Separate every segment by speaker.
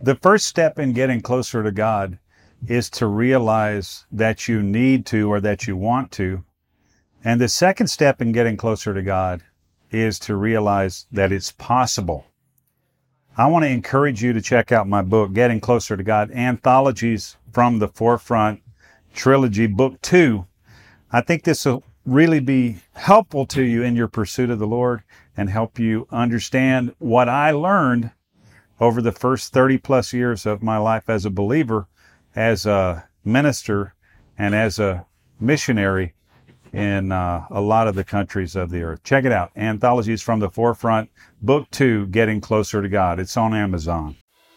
Speaker 1: The first step in getting closer to God is to realize that you need to or that you want to. And the second step in getting closer to God is to realize that it's possible. I want to encourage you to check out my book, Getting Closer to God, Anthologies from the Forefront Trilogy, Book 2. I think this will really be helpful to you in your pursuit of the Lord and help you understand what I learned over the first 30 plus years of my life as a believer, as a minister, and as a missionary in a lot of the countries of the earth. Check it out. Anthologies from the Forefront, Book 2, Getting Closer to God. It's on Amazon.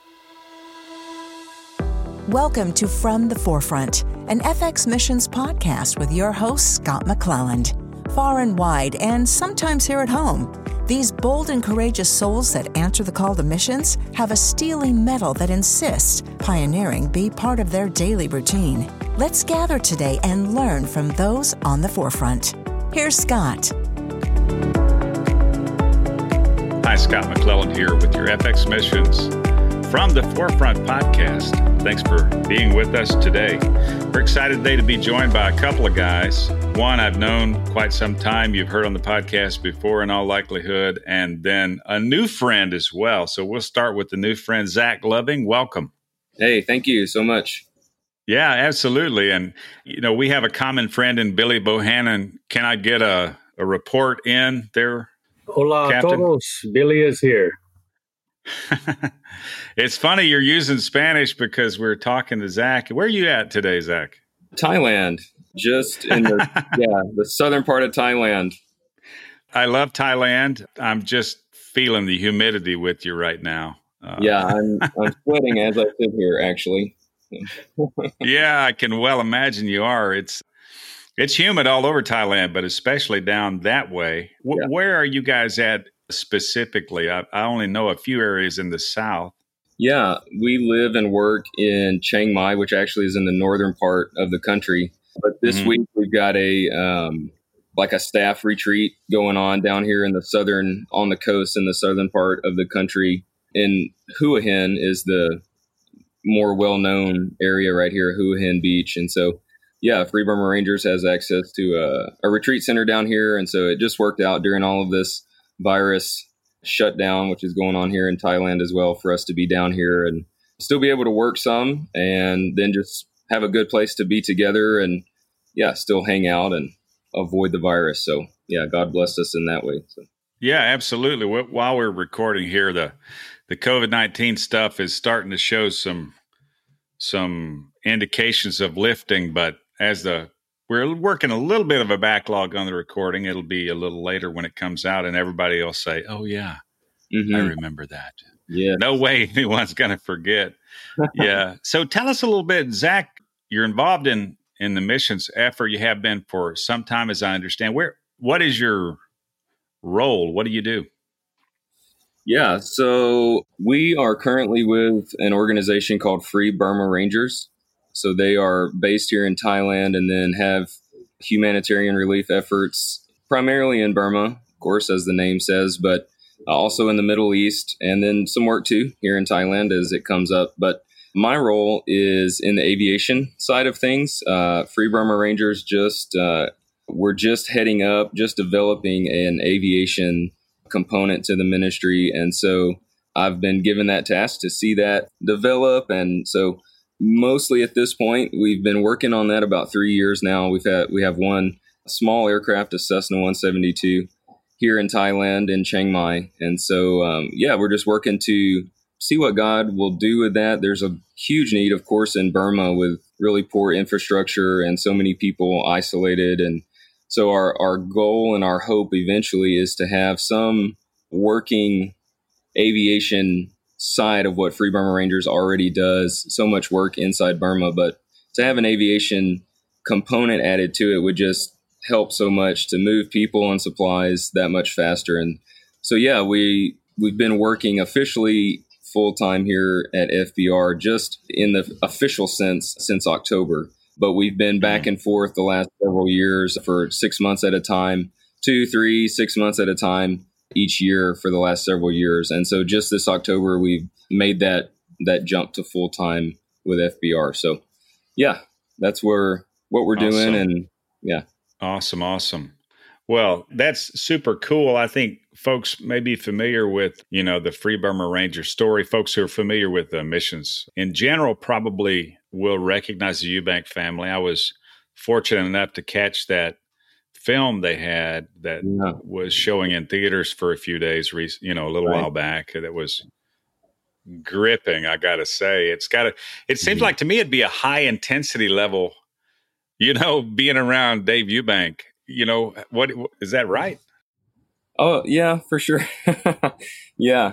Speaker 2: Welcome to From the Forefront, an FX Missions podcast with your host, Scott McClelland. Far and wide, and sometimes here at home, these bold and courageous souls that answer the call to missions have a steely mettle that insists pioneering be part of their daily routine. Let's gather today and learn from those on the forefront. Here's Scott.
Speaker 3: Hi, Scott McClelland here with your FX Missions From the Forefront podcast. Thanks for being with us today. We're excited today to be joined by a couple of guys. One I've known quite some time. You've heard on the podcast before in all likelihood, and then a new friend as well. So we'll start with the new friend, Zach Loving. Welcome.
Speaker 4: Hey, thank you so much.
Speaker 3: Yeah, absolutely. And, we have a common friend in Billy Bohannon. Can I get a report in there?
Speaker 5: Hola,
Speaker 3: Captain?
Speaker 5: todos. Billy is here.
Speaker 3: It's funny you're using Spanish because we're talking to Zach. Where are you at today, Zach?
Speaker 4: Thailand, just in the southern part of Thailand.
Speaker 3: I love Thailand. I'm just feeling the humidity with you right now.
Speaker 4: I'm sweating as I sit here, actually.
Speaker 3: Yeah, I can well imagine you are. It's humid all over Thailand, but especially down that way. Where are you guys at specifically? I only know a few areas in the south.
Speaker 4: Yeah, we live and work in Chiang Mai, which actually is in the northern part of the country. But this week we've got a staff retreat going on down here on the coast in the southern part of the country. In Hua Hin is the more well-known area right here, Hua Hin Beach. And so, Free Burma Rangers has access to a retreat center down here. And so it just worked out during all of this virus shutdown, which is going on here in Thailand as well, for us to be down here and still be able to work some and then just have a good place to be together and still hang out and avoid the virus. So God blessed us in that way. So.
Speaker 3: Yeah, absolutely. While we're recording here, the COVID-19 stuff is starting to show some indications of lifting, but we're working a little bit of a backlog on the recording. It'll be a little later when it comes out, and everybody will say, "Oh yeah, I remember that."
Speaker 4: Yeah,
Speaker 3: no way anyone's going to forget. Yeah. So tell us a little bit, Zach. You're involved in the missions effort. You have been for some time, as I understand. What is your role? What do you do?
Speaker 4: Yeah, so we are currently with an organization called Free Burma Rangers. So they are based here in Thailand and then have humanitarian relief efforts primarily in Burma, of course, as the name says, but also in the Middle East, and then some work too here in Thailand as it comes up. But my role is in the aviation side of things. Free Burma Rangers we're just heading up, just developing an aviation component to the ministry. And so I've been given that task to see that develop. And so mostly at this point, we've been working on that about 3 years now. We have one small aircraft, a Cessna 172 here in Thailand in Chiang Mai. And so, we're just working to see what God will do with that. There's a huge need, of course, in Burma with really poor infrastructure and so many people isolated. And so our goal and our hope eventually is to have some working aviation side of what Free Burma Rangers already does. So much work inside Burma, but to have an aviation component added to it would just help so much to move people and supplies that much faster. And so, we've been working officially full-time here at FBR just in the official sense since October. But we've been back and forth the last several years for 6 months at a time, 2, 3, 6 months at a time each year for the last several years. And so just this October, we've made that that jump to full time with FBR. So yeah, that's what we're doing. And yeah.
Speaker 3: Awesome. Well, that's super cool. I think folks may be familiar with, the Free Burma Ranger story. Folks who are familiar with missions in general probably will recognize the Eubank family. I was fortunate enough to catch that film they had that was showing in theaters for a few days, a little while back. That was gripping, I got to say. It seems like to me it'd be a high intensity level, being around Dave Eubank. What is that right?
Speaker 4: Oh, yeah, for sure. Yeah.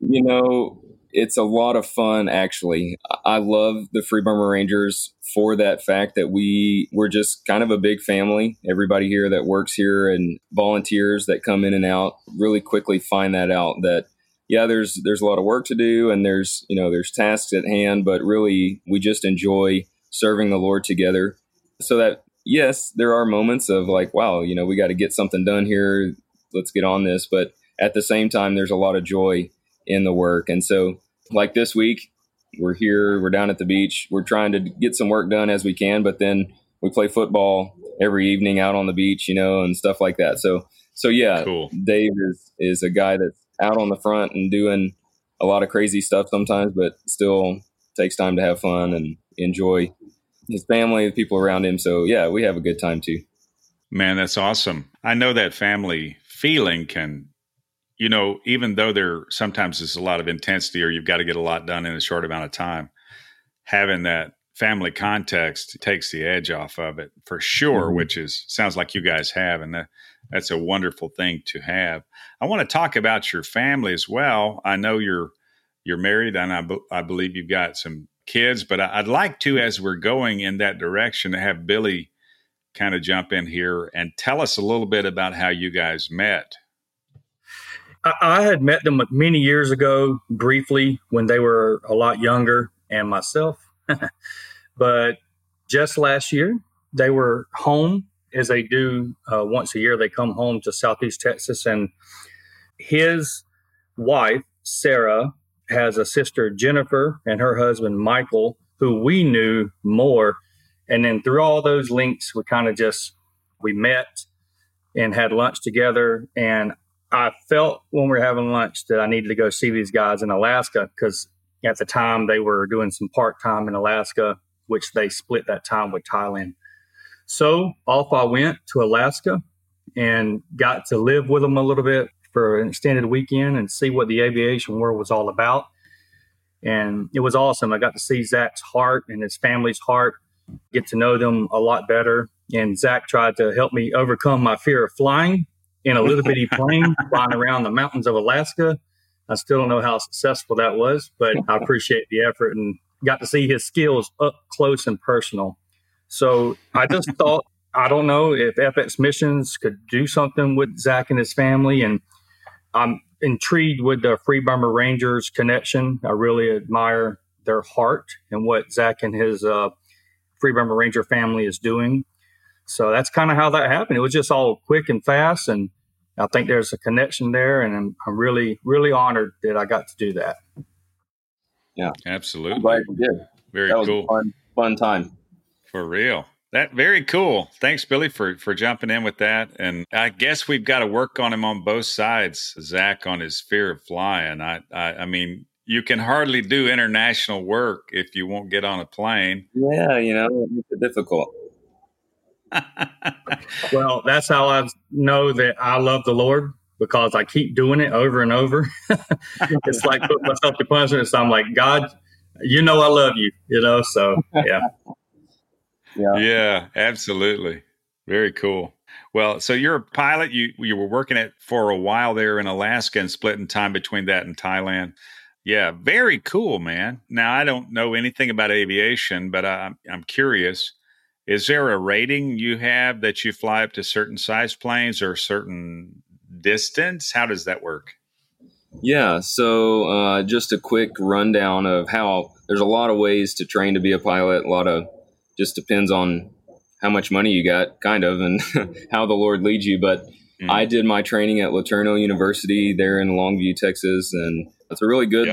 Speaker 4: It's a lot of fun, actually. I love the Free Burma Rangers for that fact that we're just kind of a big family. Everybody here that works here and volunteers that come in and out really quickly find that out that, yeah, there's a lot of work to do and there's tasks at hand, but really we just enjoy serving the Lord together. So that, yes, there are moments of like, wow, we got to get something done here. Let's get on this. But at the same time, there's a lot of joy in the work. And so like this week, we're here, we're down at the beach. We're trying to get some work done as we can, but then we play football every evening out on the beach, and stuff like that. So yeah,
Speaker 3: cool.
Speaker 4: Dave is a guy that's out on the front and doing a lot of crazy stuff sometimes, but still takes time to have fun and enjoy his family, the people around him. So yeah, we have a good time too.
Speaker 3: Man, that's awesome. I know that family feeling can, even though there sometimes is a lot of intensity or you've got to get a lot done in a short amount of time, having that family context takes the edge off of it for sure, which sounds like you guys have. And that's a wonderful thing to have. I want to talk about your family as well. I know you're married and I believe you've got some kids, but I'd like to, as we're going in that direction, to have Billy kind of jump in here and tell us a little bit about how you guys met.
Speaker 5: I had met them many years ago, briefly, when they were a lot younger, and myself. But just last year, they were home, as they do once a year. They come home to Southeast Texas, and his wife, Sarah, has a sister, Jennifer, and her husband, Michael, who we knew more. And then through all those links, we met and had lunch together. And I felt when we were having lunch that I needed to go see these guys in Alaska, because at the time they were doing some part-time in Alaska, which they split that time with Thailand. So off I went to Alaska and got to live with them a little bit for an extended weekend and see what the aviation world was all about. And it was awesome. I got to see Zach's heart and his family's heart, get to know them a lot better. And Zach tried to help me overcome my fear of flying in a little bitty plane, flying around the mountains of Alaska. I still don't know how successful that was, but I appreciate the effort and got to see his skills up close and personal. So I just thought, I don't know if FX Missions could do something with Zach and his family. And I'm intrigued with the Free Burma Rangers connection. I really admire their heart and what Zach and his Free Burma Ranger family is doing. So that's kind of how that happened. It was just all quick and fast. And I think there's a connection there. And I'm really, really honored that I got to do that.
Speaker 4: Yeah,
Speaker 3: absolutely.
Speaker 4: I'm glad you did.
Speaker 3: Very
Speaker 4: that was
Speaker 3: cool.
Speaker 4: A fun time.
Speaker 3: For real. That very cool. Thanks, Billy, for jumping in with that. And I guess we've got to work on him on both sides. Zach on his fear of flying. I mean, you can hardly do international work if you won't get on a plane.
Speaker 4: Yeah, it makes it difficult.
Speaker 5: Well, that's how I know that I love the Lord, because I keep doing it over and over. It's like put myself to punishment. So I'm like, God, I love you, so yeah.
Speaker 3: Yeah, absolutely. Very cool. Well, so you're a pilot. You were working it for a while there in Alaska and splitting time between that and Thailand. Yeah, very cool, man. Now, I don't know anything about aviation, but I'm curious. Is there a rating you have that you fly up to certain size planes or certain distance? How does that work?
Speaker 4: Yeah, so just a quick rundown of how there's a lot of ways to train to be a pilot. A lot of just depends on how much money you got, kind of, and how the Lord leads you. But I did my training at LeTourneau University there in Longview, Texas, and it's a really good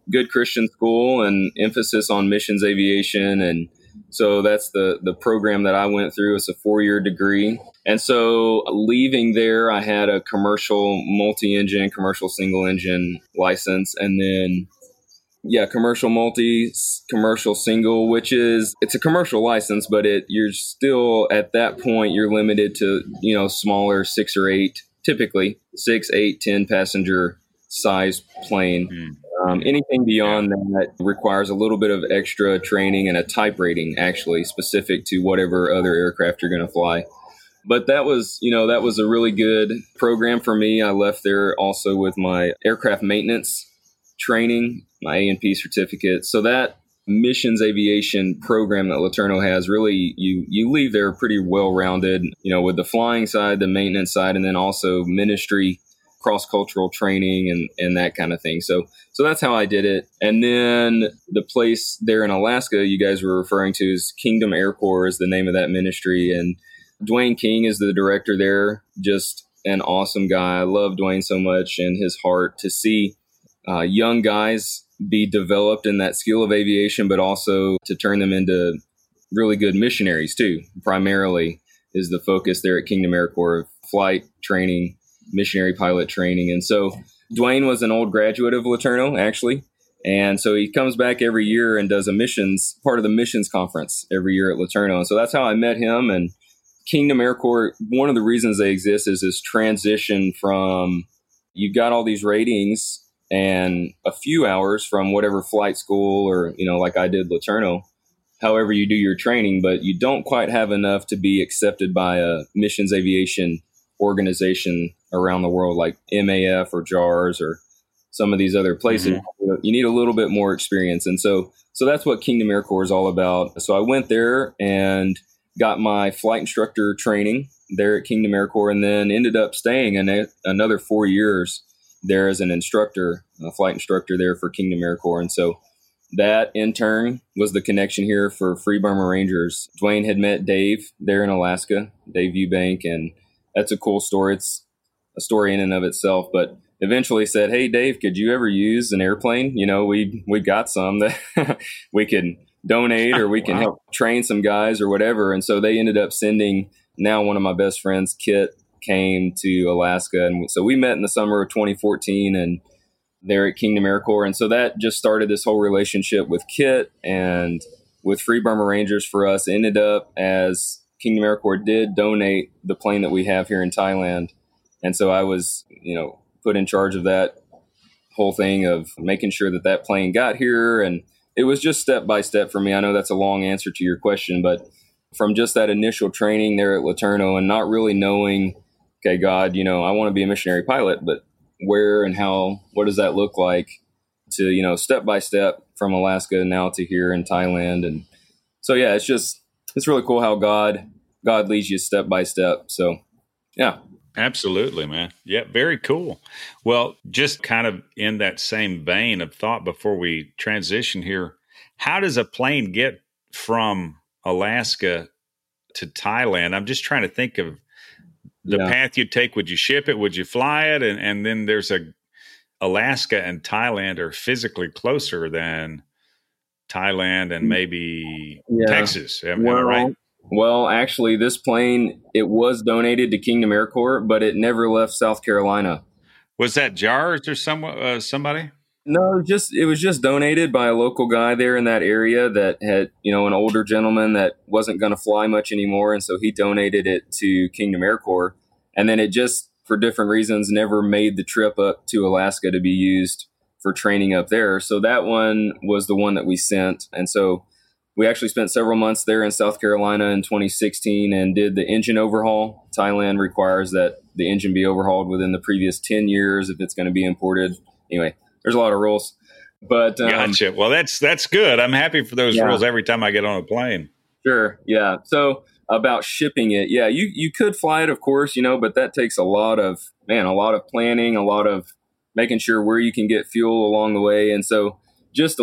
Speaker 4: good Christian school and emphasis on missions aviation. And so that's the program that I went through. It's a 4-year degree. And so leaving there, I had a commercial multi-engine, commercial single engine license. And then, commercial multi, commercial single, which is, it's a commercial license, but you're still at that point, you're limited to, smaller 6 or 8, typically 6, 8, 10 passenger size plane. Anything beyond that requires a little bit of extra training and a type rating, actually, specific to whatever other aircraft you're going to fly. But that was a really good program for me. I left there also with my aircraft maintenance training, my A&P certificate. So that missions aviation program that LeTourneau has, really, you leave there pretty well-rounded, with the flying side, the maintenance side, and then also ministry, cross-cultural training and that kind of thing. So that's how I did it. And then the place there in Alaska you guys were referring to is Kingdom Air Corps is the name of that ministry. And Dwayne King is the director there, just an awesome guy. I love Dwayne so much and his heart to see young guys be developed in that skill of aviation, but also to turn them into really good missionaries too. Primarily is the focus there at Kingdom Air Corps, flight training, missionary pilot training. And so Dwayne was an old graduate of LeTourneau, actually. And so he comes back every year and does part of the missions conference every year at LeTourneau. And so that's how I met him. And Kingdom Air Corps, one of the reasons they exist is this transition from, you've got all these ratings and a few hours from whatever flight school or, like I did LeTourneau, however you do your training, but you don't quite have enough to be accepted by a missions aviation organization around the world, like MAF or JARS or some of these other places. Mm-hmm. You need a little bit more experience. And so that's what Kingdom Air Corps is all about. So I went there and got my flight instructor training there at Kingdom Air Corps, and then ended up staying another 4 years there as an instructor, a flight instructor there for Kingdom Air Corps. And so that in turn was the connection here for Free Burma Rangers. Dwayne had met Dave there in Alaska, Dave Eubank, and that's a cool story. It's a story in and of itself, but eventually said, "Hey, Dave, could you ever use an airplane? We got some that we can donate or we can help train some guys or whatever." And so they ended up sending, now one of my best friends, Kit, came to Alaska. And so we met in the summer of 2014 and there at Kingdom Air Corps. And so that just started this whole relationship with Kit and with Free Burma Rangers for us. It ended up as Kingdom Air Corps did donate the plane that we have here in Thailand. And so I was, put in charge of that whole thing of making sure that plane got here. And it was just step by step for me. I know that's a long answer to your question, but from just that initial training there at LeTourneau and not really knowing, okay, God, I want to be a missionary pilot, but where and how, what does that look like, to, step by step from Alaska now to here in Thailand. And so, yeah, it's really cool how God leads you step by step. So, yeah.
Speaker 3: Absolutely, man. Yeah, very cool. Well, just kind of in that same vein of thought before we transition here, how does a plane get from Alaska to Thailand? I'm just trying to think of the path you'd take. Would you ship it? Would you fly it? And then there's Alaska and Thailand are physically closer than Thailand and maybe Texas. Am I right?
Speaker 4: Well, actually, this plane, it was donated to Kingdom Air Corps, but it never left South Carolina.
Speaker 3: Was that JARS or somebody?
Speaker 4: No, it was just donated by a local guy there in that area that had, an older gentleman that wasn't going to fly much anymore. And so he donated it to Kingdom Air Corps. And then it just, for different reasons, never made the trip up to Alaska to be used for training up there. So that one was the one that we sent. And so we actually spent several months there in South Carolina in 2016 and did the engine overhaul. Thailand requires that the engine be overhauled within the previous 10 years if it's going to be imported. Anyway, there's a lot of rules. But
Speaker 3: gotcha. Well, that's good. I'm happy for those rules every time I get on a plane.
Speaker 4: Sure. Yeah. So about shipping it, you could fly it, of course, but that takes a lot of planning, a lot of making sure where you can get fuel along the way. And so just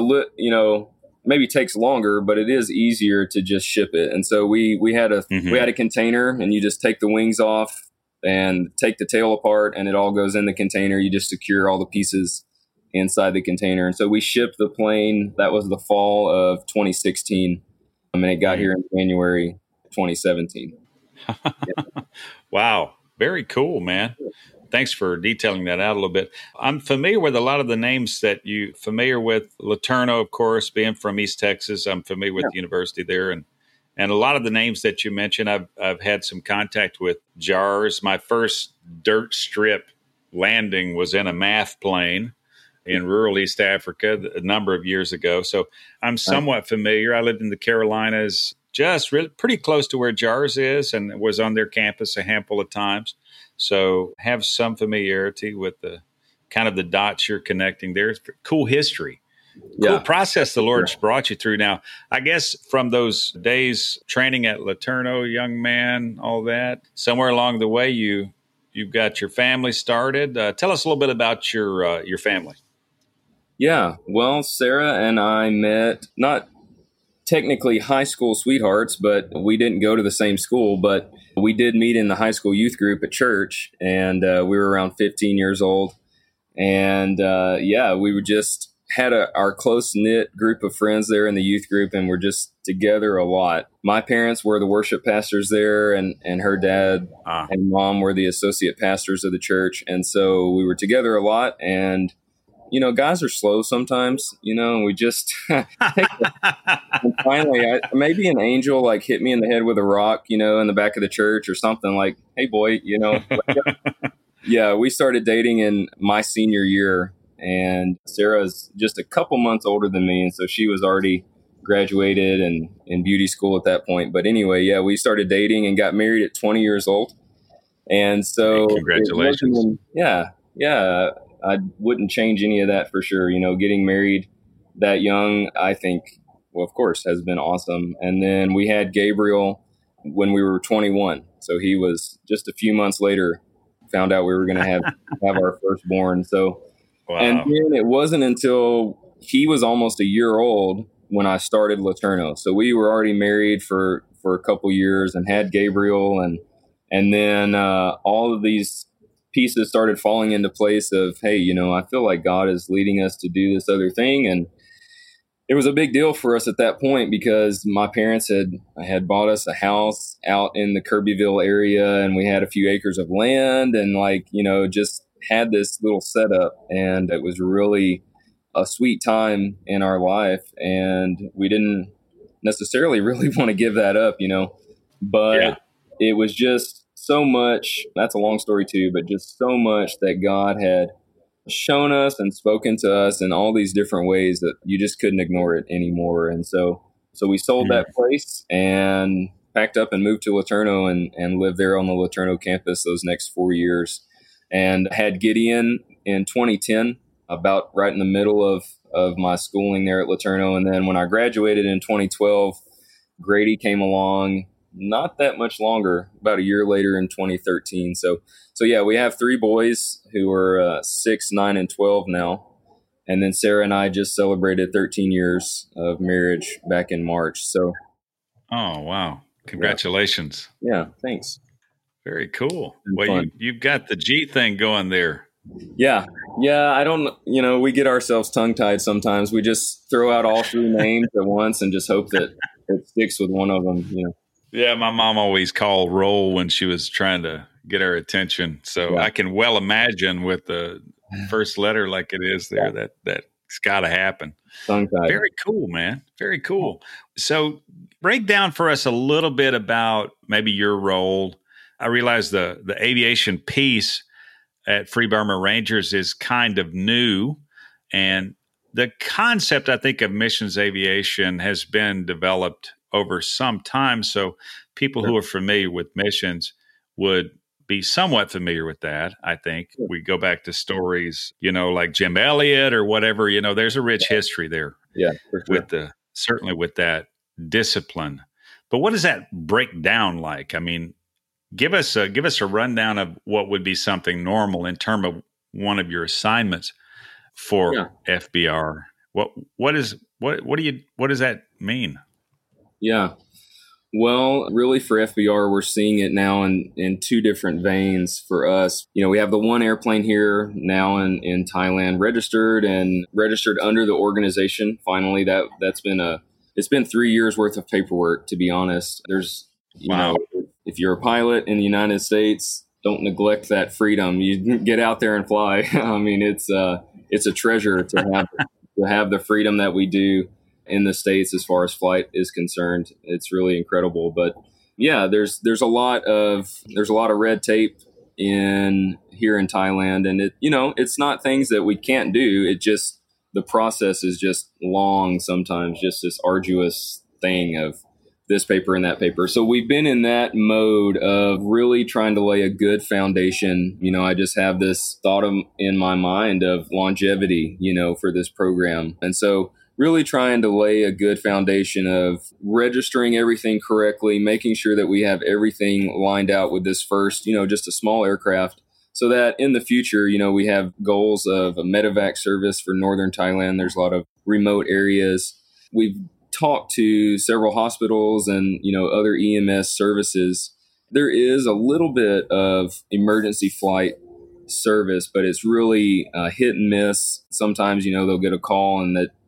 Speaker 4: maybe takes longer, but it is easier to just ship it. And so we had a container, and you just take the wings off and take the tail apart, and it all goes in the container. You just secure all the pieces inside the container. And so we shipped the plane. That was the fall of 2016. And it got here in January 2017.
Speaker 3: Wow. Very cool, man. Thanks for detailing that out a little bit. I'm familiar with a lot of the names that you familiar with. LeTourneau, of course, being from East Texas. I'm familiar with the university there. And a lot of the names that you mentioned, I've had some contact with. JARS. My first dirt strip landing was in a MAF plane in rural East Africa a number of years ago. So I'm somewhat familiar. I lived in the Carolinas, just really pretty close to where JARS is, and was on their campus a handful of times. So have some familiarity with the kind of the dots you're connecting there. It's cool history. Cool process the Lord's brought you through. Now, I guess from those days training at LeTourneau, young man, all that, somewhere along the way you've got your family started. Tell us a little bit about your family.
Speaker 4: Yeah, well, Sarah and I met, not technically high school sweethearts, but we didn't go to the same school, but we did meet in the high school youth group at church, and we were around 15 years old. And we were just had our close-knit group of friends there in the youth group, and we're just together a lot. My parents were the worship pastors there, and her dad and mom were the associate pastors of the church. And so we were together a lot, and guys are slow sometimes, and we just and finally, maybe an angel like hit me in the head with a rock, in the back of the church or something, like, hey boy, Yeah, we started dating in my senior year, and Sarah's just a couple months older than me. And so she was already graduated and in beauty school at that point. But anyway, we started dating and got married at 20 years old. And so
Speaker 3: congratulations.
Speaker 4: I wouldn't change any of that for sure. Getting married that young, I think, well, of course, has been awesome. And then we had Gabriel when we were 21. So he was just a few months later, found out we were going to have our firstborn. So, wow. And then it wasn't until he was almost a year old when I started LeTourneau. So we were already married for a couple years and had Gabriel. And then all of these pieces started falling into place of, hey, I feel like God is leading us to do this other thing. And it was a big deal for us at that point because my parents had bought us a house out in the Kirbyville area, and we had a few acres of land, and just had this little setup, and it was really a sweet time in our life, and we didn't necessarily really want to give that up, but it was just so much. That's a long story too, but just so much that God had shown us and spoken to us in all these different ways that you just couldn't ignore it anymore. And so we sold that place and packed up and moved to LeTourneau and lived there on the LeTourneau campus those next 4 years, and had Gideon in 2010, about right in the middle of my schooling there at LeTourneau. And then when I graduated in 2012, Grady came along not that much longer, about a year later in 2013. So we have 3 boys who are 6, 9, and 12 now. And then Sarah and I just celebrated 13 years of marriage back in March. So,
Speaker 3: oh, wow. Congratulations.
Speaker 4: Yeah, thanks.
Speaker 3: Very cool. Well, you've got the G thing going there.
Speaker 4: Yeah. I don't, we get ourselves tongue-tied sometimes. We just throw out all 3 names at once and just hope that it sticks with one of them,
Speaker 3: Yeah, my mom always called roll when she was trying to get our attention. So I can well imagine with the first letter like it is there, that's got to happen. Very cool, man. Very cool. So break down for us a little bit about maybe your role. I realize the aviation piece at Free Burma Rangers is kind of new. And the concept, I think, of missions aviation has been developed over some time. So people who are familiar with missions would be somewhat familiar with that. I think we go back to stories, like Jim Elliott or whatever, there's a rich history there.
Speaker 4: Yeah, for sure.
Speaker 3: Certainly with that discipline. But what does that break down like? I mean, give us a rundown of what would be something normal in terms of one of your assignments for FBR. What does that mean?
Speaker 4: Yeah. Well, really for FBR, we're seeing it now in two different veins for us. We have the one airplane here now in Thailand registered under the organization. Finally, it's been 3 years worth of paperwork, to be honest. If you're a pilot in the United States, don't neglect that freedom. You get out there and fly. I mean, it's a treasure to have the freedom that we do in the States as far as flight is concerned. It's really incredible. But yeah, there's a lot of red tape here in Thailand, and it's not things that we can't do. It just, the process is just long sometimes, just this arduous thing of this paper and that paper. So we've been in that mode of really trying to lay a good foundation. I just have this thought in my mind of longevity, for this program. And so really trying to lay a good foundation of registering everything correctly, making sure that we have everything lined out with this first, just a small aircraft, so that in the future, we have goals of a medevac service for northern Thailand. There's a lot of remote areas. We've talked to several hospitals and, other EMS services. There is a little bit of emergency flight service, but it's really hit and miss. Sometimes, they'll get a call and that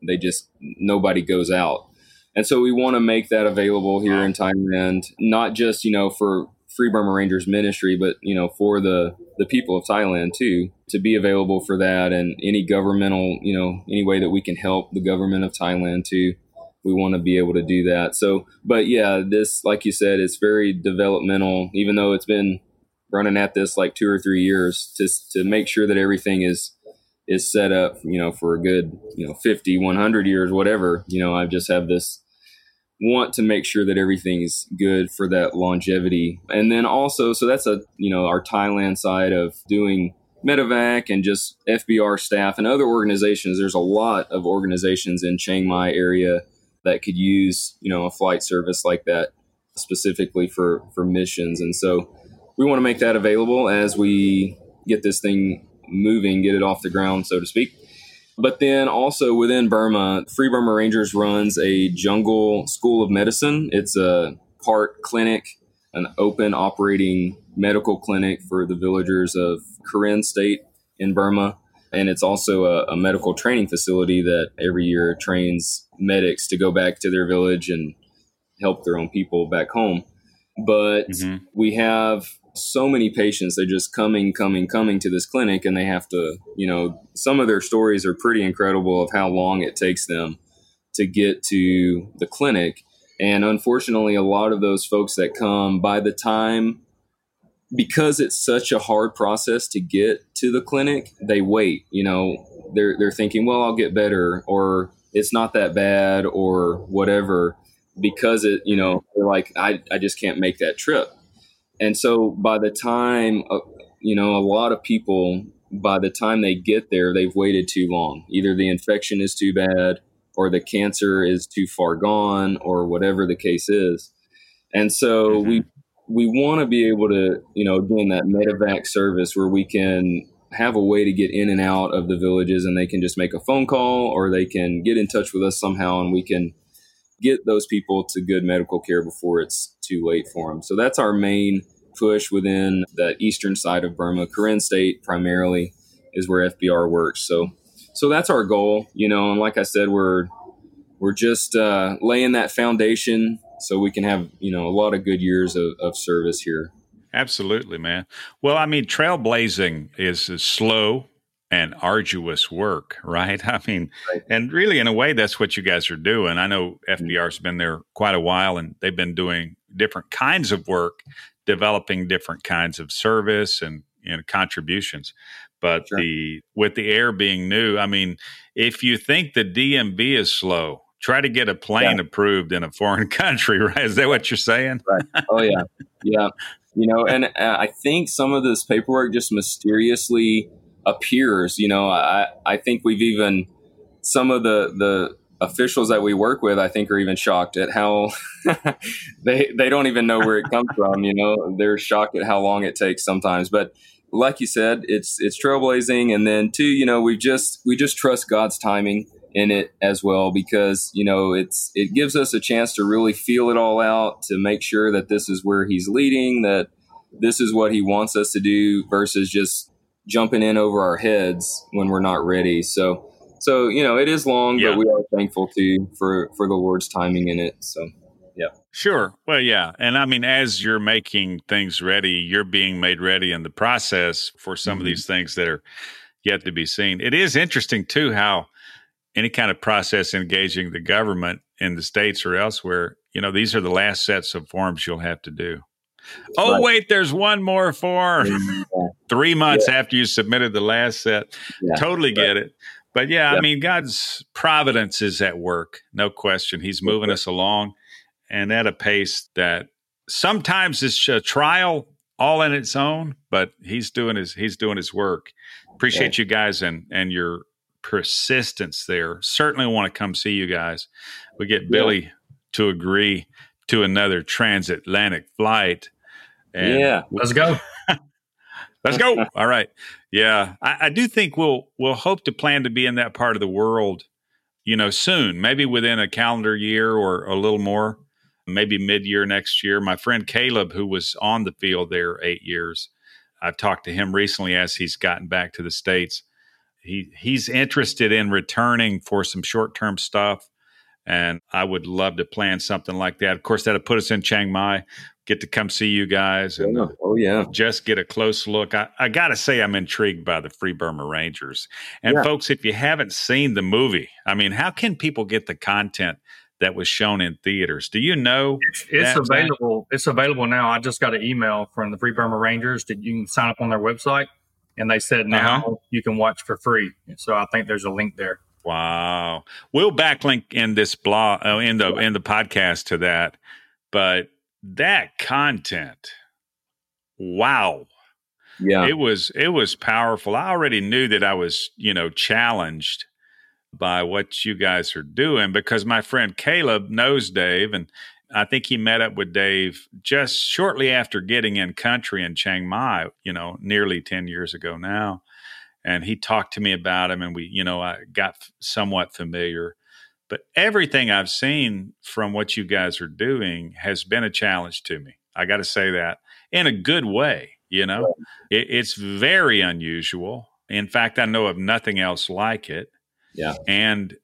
Speaker 4: nobody goes out. And so we want to make that available here in Thailand, not just, for Free Burma Rangers ministry, but, for the people of Thailand too, to be available for that, and any governmental, any way that we can help the government of Thailand too. We want to be able to do that. So, but yeah, this, like you said, it's very developmental, even though it's been running at this like 2 or 3 years to make sure that everything is set up, for a good, 50, 100 years, whatever. I just have this want to make sure that everything's good for that longevity. And then also, so that's our Thailand side of doing medevac and just FBR staff and other organizations. There's a lot of organizations in Chiang Mai area that could use, a flight service like that specifically for missions. And so we want to make that available as we get this thing moving, get it off the ground, so to speak. But then also within Burma, Free Burma Rangers runs a jungle school of medicine. It's a part clinic, an open operating medical clinic for the villagers of Karen State in Burma. And it's also a medical training facility that every year trains medics to go back to their village and help their own people back home. But we have so many patients, they're just coming to this clinic, and they have to, some of their stories are pretty incredible of how long it takes them to get to the clinic. And unfortunately, a lot of those folks that come, by the time, because it's such a hard process to get to the clinic, they wait. They're thinking, well, I'll get better, or it's not that bad, or whatever, because they're like, I just can't make that trip. And so by the time, a lot of people, by the time they get there, they've waited too long. Either the infection is too bad, or the cancer is too far gone, or whatever the case is. And so we want to be able to, again, that medevac service where we can have a way to get in and out of the villages, and they can just make a phone call, or they can get in touch with us somehow, and we can get those people to good medical care before it's too late for them. So that's our main push within the eastern side of Burma. Karen State primarily is where FBR works. So that's our goal, and like I said, we're just laying that foundation so we can have, a lot of good years of service here.
Speaker 3: Absolutely, man. Well, I mean, trailblazing is slow and arduous work, right? I mean, right. And really, in a way, that's what you guys are doing. I know FBR's been there quite a while, and they've been doing different kinds of work, developing different kinds of service and contributions. But sure. With the air being new, I mean, if you think the DMV is slow, try to get a plane approved in a foreign country, right? Is that what you're saying?
Speaker 4: Right. Oh, yeah. Yeah. And I think some of this paperwork just mysteriously appears. I think we've even, some of the officials that we work with, I think, are even shocked at how they don't even know where it comes from. They're shocked at how long it takes sometimes. But like you said, it's trailblazing. And then too, we just trust God's timing. in it as well, because, you know, it gives us a chance to really feel it all out, to make sure that this is where he's leading, that this is what he wants us to do, versus just jumping in over our heads when we're not ready. So, you know, it is long, but we are thankful for the Lord's timing in it. So, yeah.
Speaker 3: Sure. Well, yeah. And I mean, as you're making things ready, you're being made ready in the process for some of these things that are yet to be seen. It is interesting, too, how any kind of process engaging the government in the States or elsewhere, you know, these are the last sets of forms you'll have to do. Oh, right. Wait, there's one more form. 3 months after you submitted the last set. Totally get it. But I mean, God's providence is at work. No question. He's moving us along, and at a pace that sometimes is a trial all in its own, but he's doing his work. Appreciate you guys and your persistence there. Certainly want to come see you guys. We get Billy to agree to another transatlantic flight. And
Speaker 5: let's go.
Speaker 3: Let's go. All right. Yeah. I do think we'll hope to plan to be in that part of the world, you know, soon, maybe within a calendar year or a little more, maybe mid-year next year. My friend Caleb, who was on the field there 8 years, I've talked to him recently as he's gotten back to the States. He's interested in returning for some short-term stuff, and I would love to plan something like that. Of course, that'll put us in Chiang Mai, get to come see you guys, and just get a close look. I got to say, I'm intrigued by the Free Burma Rangers. And folks, if you haven't seen the movie, I mean, how can people get the content that was shown in theaters? Do you know?
Speaker 5: It's available. It's available now. I just got an email from the Free Burma Rangers that you can sign up on their website, and they said now you can watch for free. So I think there's a link there.
Speaker 3: Wow. We'll backlink in this blog, in the podcast to that. But that content, wow. Yeah. It was powerful. I already knew that I was, you know, challenged by what you guys are doing, because my friend Caleb knows Dave, and I think he met up with Dave just shortly after getting in country in Chiang Mai, you know, nearly 10 years ago now. And he talked to me about him, and I got somewhat familiar. But everything I've seen from what you guys are doing has been a challenge to me. I got to say that in a good way. You know, it's very unusual. In fact, I know of nothing else like it. Yeah. And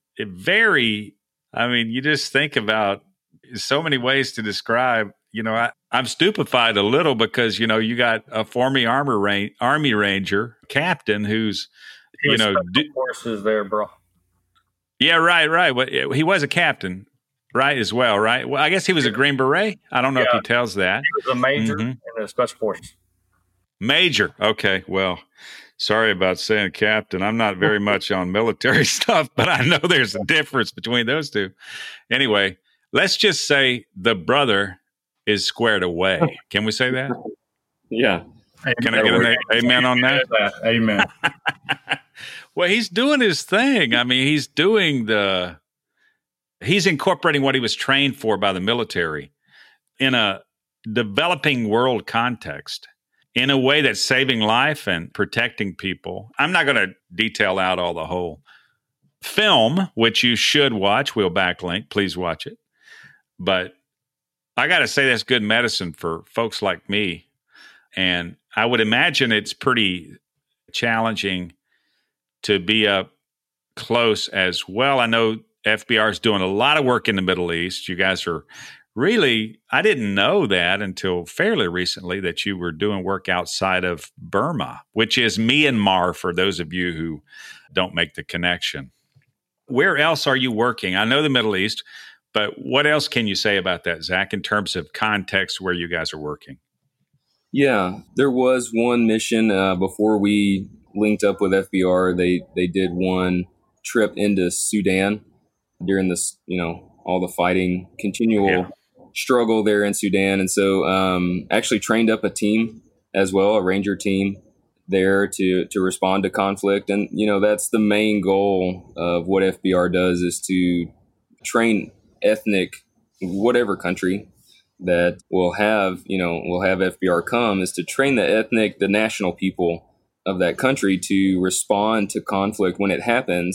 Speaker 3: you just think about so many ways to describe, you know, I'm stupefied a little because, you know, you got a former Army Ranger captain who's,
Speaker 5: forces there, bro.
Speaker 3: Yeah, right. Well, he was a captain, right, as well, right? Well, I guess he was a Green Beret. I don't know if he tells that.
Speaker 5: He was a major in the Special Forces.
Speaker 3: Major. Okay, well, sorry about saying captain. I'm not very much on military stuff, but I know there's a difference between those two. Anyway, let's just say the brother is squared away. Can we say that?
Speaker 4: Yeah.
Speaker 3: Can I get an amen on that?
Speaker 5: Amen.
Speaker 3: Well, he's doing his thing. I mean, he's incorporating what he was trained for by the military in a developing world context in a way that's saving life and protecting people. I'm not going to detail out all the whole film, which you should watch. We'll backlink. Please watch it. But I got to say that's good medicine for folks like me. And I would imagine it's pretty challenging to be up close as well. I know FBR is doing a lot of work in the Middle East. You guys are really, I didn't know that until fairly recently, that you were doing work outside of Burma, which is Myanmar for those of you who don't make the connection. Where else are you working? I know the Middle East, but what else can you say about that, Zach, in terms of context where you guys are working?
Speaker 4: Yeah, there was one mission before we linked up with FBR. They did one trip into Sudan during this, all the fighting, continual struggle there in Sudan. And so actually trained up a team as well, a Ranger team there to respond to conflict. And, that's the main goal of what FBR does, is to train ethnic, whatever country that will have FBR come, is to train the national people of that country to respond to conflict when it happens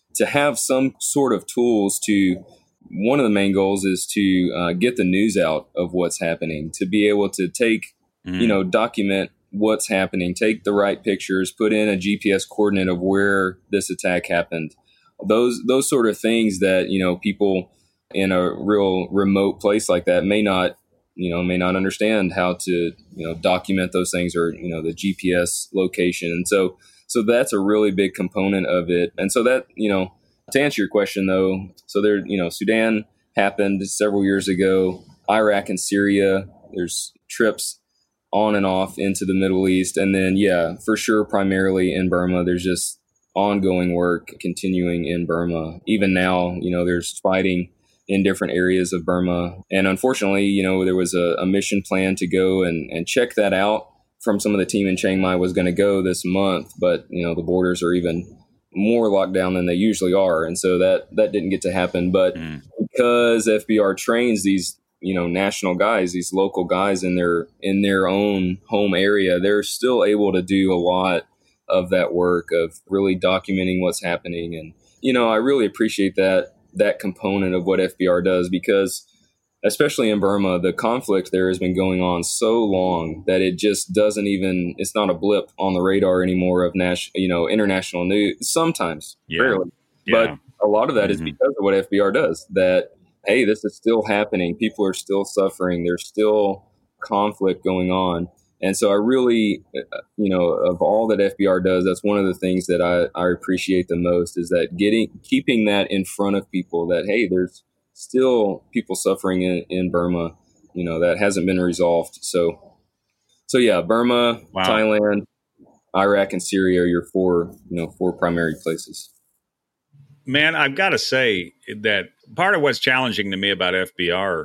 Speaker 4: to have some sort of tools to, one of the main goals is to get the news out of what's happening, to be able to take, document what's happening, take the right pictures, put in a GPS coordinate of where this attack happened. Those sort of things that, people in a real remote place like that may not understand how to, document those things, or, the GPS location. And so that's a really big component of it. And so that, to answer your question though, so there, Sudan happened several years ago, Iraq and Syria, there's trips on and off into the Middle East. And then, for sure, primarily in Burma, there's just ongoing work continuing in Burma. Even now, there's fighting in different areas of Burma. And unfortunately, there was a mission plan to go and check that out from some of the team in Chiang Mai was going to go this month. But, the borders are even more locked down than they usually are. And so that didn't get to happen. But because FBR trains these national guys, these local guys in their own home area, they're still able to do a lot of that work of really documenting what's happening. And, I really appreciate that component of what FBR does, because especially in Burma, the conflict there has been going on so long that it just it's not a blip on the radar anymore of international news. Sometimes, rarely, but a lot of that is because of what FBR does, that, hey, this is still happening. People are still suffering. There's still conflict going on. And so I really, of all that FBR does, that's one of the things that I appreciate the most, is that keeping that in front of people, that, hey, there's still people suffering in Burma, that hasn't been resolved. So Burma, wow. Thailand, Iraq, and Syria are your four primary places.
Speaker 3: Man, I've got to say that part of what's challenging to me about FBR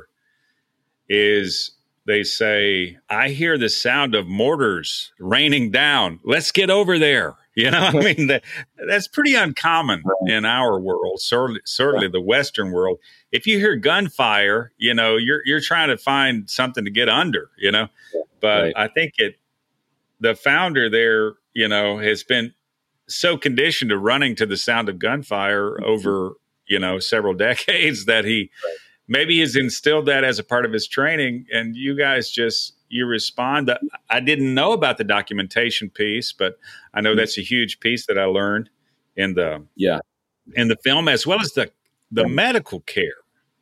Speaker 3: is they say, I hear the sound of mortars raining down. Let's get over there. I mean, that's pretty uncommon in our world, certainly the Western world. If you hear gunfire, you're trying to find something to get under, But I think the founder there, has been so conditioned to running to the sound of gunfire over, several decades that he maybe has instilled that as a part of his training. And you guys you respond. I didn't know about the documentation piece, but I know that's a huge piece that I learned in the film, as well as the medical care,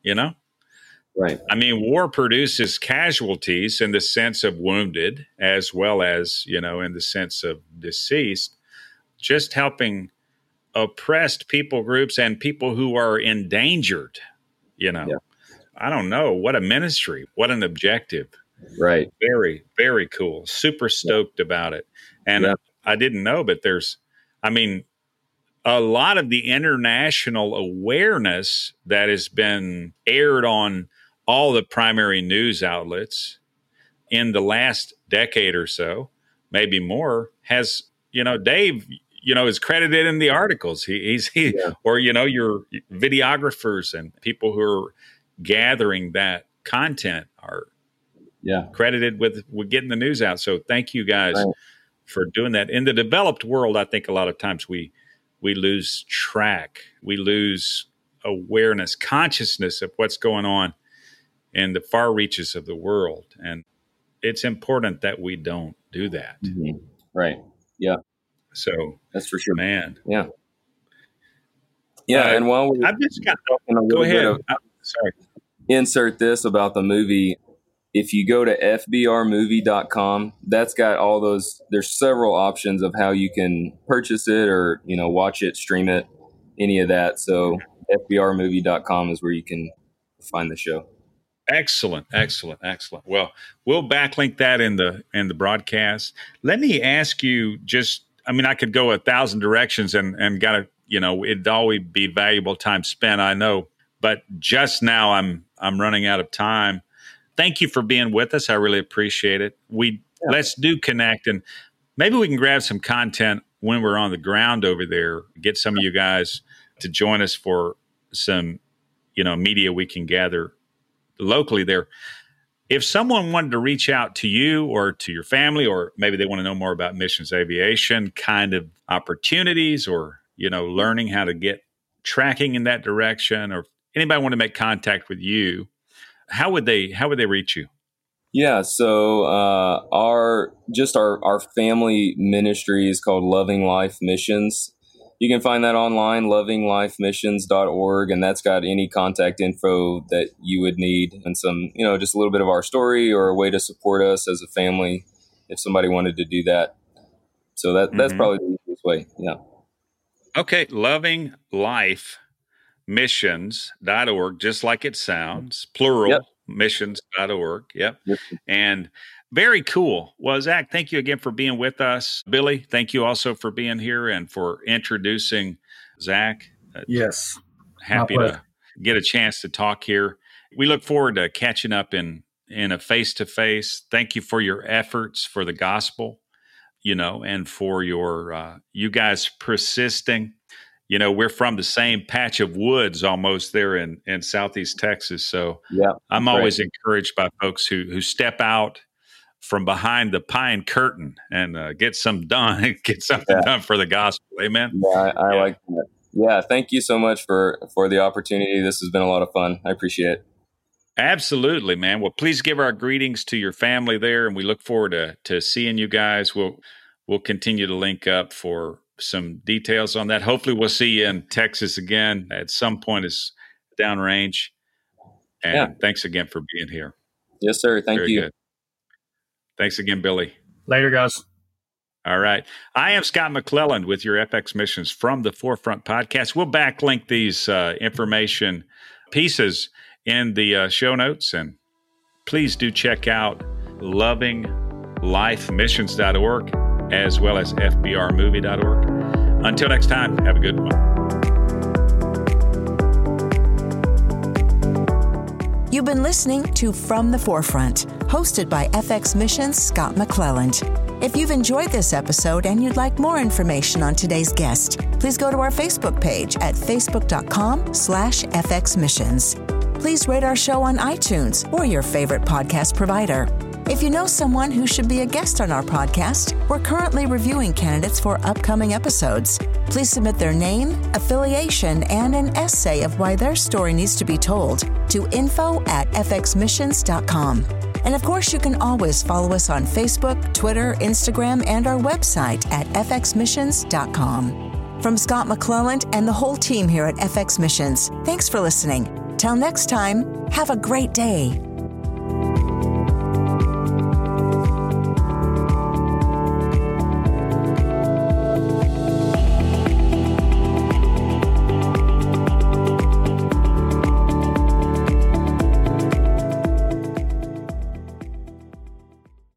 Speaker 4: Right.
Speaker 3: I mean, war produces casualties in the sense of wounded, as well as, in the sense of deceased. Just helping oppressed people groups and people who are endangered, I don't know, what a ministry, what an objective.
Speaker 4: Right.
Speaker 3: Very, very cool. Super stoked about it. And I didn't know, but there's a lot of the international awareness that has been aired on all the primary news outlets in the last decade or so, maybe more, has, Dave, is credited in the articles. Or, your videographers and people who are gathering that content are credited with getting the news out. So thank you guys for doing that. In the developed world, I think a lot of times we lose track. We lose awareness, consciousness of what's going on in the far reaches of the world. And it's important that we don't do that.
Speaker 4: Mm-hmm. Right. Yeah.
Speaker 3: So
Speaker 4: that's for sure,
Speaker 3: man.
Speaker 4: Yeah. Yeah. And while
Speaker 3: I've just got go ahead. Sorry.
Speaker 4: Insert this about the movie. If you go to fbrmovie.com, that's got all those, there's several options of how you can purchase it or, watch it, stream it, any of that. So fbrmovie.com is where you can find the show.
Speaker 3: Excellent. Well, we'll backlink that in the broadcast. Let me ask you I could go 1,000 directions and gotta, it'd always be valuable time spent, I know, but just now I'm running out of time. Thank you for being with us. I really appreciate it. Let's do connect, and maybe we can grab some content when we're on the ground over there, get some of you guys to join us for some, media we can gather locally there. If someone wanted to reach out to you or to your family, or maybe they want to know more about Missions Aviation kind of opportunities, or, learning how to get tracking in that direction, or anybody want to make contact with you, how would they reach you?
Speaker 4: Yeah, so our family ministry is called Loving Life Missions. You can find that online, lovinglifemissions.org, and that's got any contact info that you would need, and some, just a little bit of our story or a way to support us as a family if somebody wanted to do that. So that's probably the easiest way. Yeah.
Speaker 3: Okay, lovinglifemissions.org, just like it sounds, plural.
Speaker 4: Yep.
Speaker 3: Missions.org. Yep. And very cool. Well, Zach, thank you again for being with us. Billy, thank you also for being here and for introducing Zach.
Speaker 5: Yes.
Speaker 3: Happy to get a chance to talk here. We look forward to catching up in a face-to-face. Thank you for your efforts for the gospel, and for your, you guys persisting. We're from the same patch of woods almost there in Southeast Texas. So
Speaker 4: yeah,
Speaker 3: I'm always encouraged by folks who step out from behind the pine curtain and get something done for the gospel. Amen.
Speaker 4: Yeah, I like that. Yeah. Thank you so much for the opportunity. This has been a lot of fun. I appreciate it.
Speaker 3: Absolutely, man. Well, please give our greetings to your family there. And we look forward to seeing you guys. We'll continue to link up for some details on that. Hopefully we'll see you in Texas again at some point as downrange. And Thanks again for being here.
Speaker 4: Yes, sir. Thank you. Good.
Speaker 3: Thanks again, Billy.
Speaker 5: Later, guys.
Speaker 3: All right. I am Scott McClelland with your FX Missions from the Forefront podcast. We'll backlink these information pieces in the show notes. And please do check out lovinglifemissions.org as well as fbrmovie.org. Until next time, have a good one.
Speaker 2: You've been listening to From the Forefront, hosted by FX Missions' Scott McClelland. If you've enjoyed this episode and you'd like more information on today's guest, please go to our Facebook page at facebook.com/FXMissions. Please rate our show on iTunes or your favorite podcast provider. If you know someone who should be a guest on our podcast, we're currently reviewing candidates for upcoming episodes. Please submit their name, affiliation, and an essay of why their story needs to be told to info@fxmissions.com. And of course, you can always follow us on Facebook, Twitter, Instagram, and our website at fxmissions.com. From Scott McClelland and the whole team here at FX Missions, thanks for listening. Till next time, have a great day.